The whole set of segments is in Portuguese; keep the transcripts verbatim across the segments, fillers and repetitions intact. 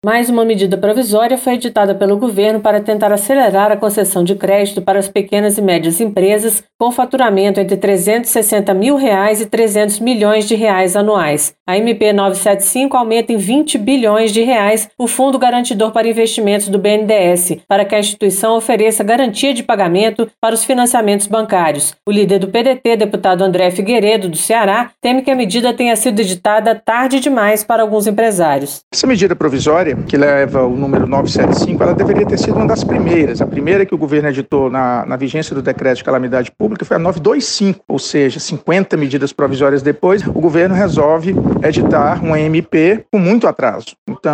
Mais uma medida provisória foi editada pelo governo para tentar acelerar a concessão de crédito para as pequenas e médias empresas com faturamento entre trezentos e sessenta mil reais e trezentos milhões de reais anuais. A M P novecentos e setenta e cinco aumenta em vinte bilhões de reais o Fundo Garantidor para Investimentos do B N D E S, para que a instituição ofereça garantia de pagamento para os financiamentos bancários. O líder do P D T, deputado André Figueiredo, do Ceará, teme que a medida tenha sido editada tarde demais para alguns empresários. Essa medida provisória, que leva o número novecentos e setenta e cinco, ela deveria ter sido uma das primeiras. A primeira que o governo editou na, na vigência do decreto de calamidade pública foi a novecentos e vinte e cinco, ou seja, cinquenta medidas provisórias depois, o governo resolve editar uma M P com muito atraso.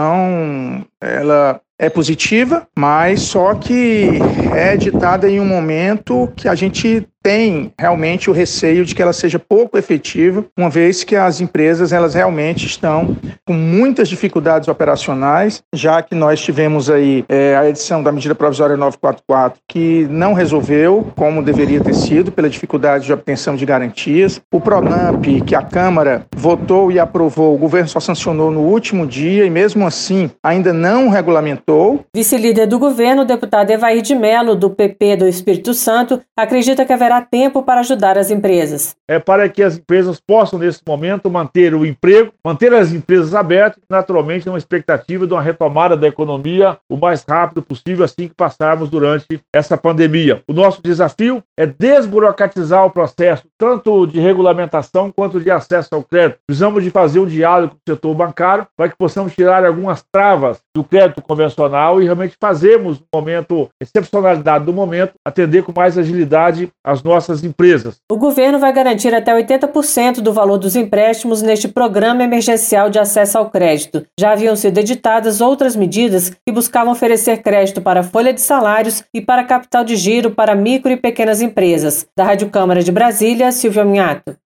Então, ela é positiva, mas só que é editada em um momento que a gente tem realmente o receio de que ela seja pouco efetiva, uma vez que as empresas elas realmente estão com muitas dificuldades operacionais, já que nós tivemos aí é, a edição da medida provisória novecentos e quarenta e quatro, que não resolveu como deveria ter sido, pela dificuldade de obtenção de garantias. O PRONAMP, que a Câmara votou e aprovou, o governo só sancionou no último dia e mesmo assim ainda não regulamentou. Vice-líder do governo, o deputado Evair de Mello, do P P do Espírito Santo, acredita que haverá tempo para ajudar as empresas. É para que as empresas possam, nesse momento, manter o emprego, manter as empresas abertas, naturalmente, uma expectativa de uma retomada da economia o mais rápido possível, assim que passarmos durante essa pandemia. O nosso desafio é desburocratizar o processo, tanto de regulamentação quanto de acesso ao crédito. Precisamos de fazer um diálogo com o setor bancário para que possamos tirar algumas travas do crédito convencional e realmente fazermos, no momento, excepcionalidade do momento, atender com mais agilidade as nossas empresas. O governo vai garantir até oitenta por cento do valor dos empréstimos neste Programa Emergencial de Acesso ao Crédito. Já haviam sido editadas outras medidas que buscavam oferecer crédito para folha de salários e para capital de giro para micro e pequenas empresas. Da Rádio Câmara de Brasília, Silvia Minhato.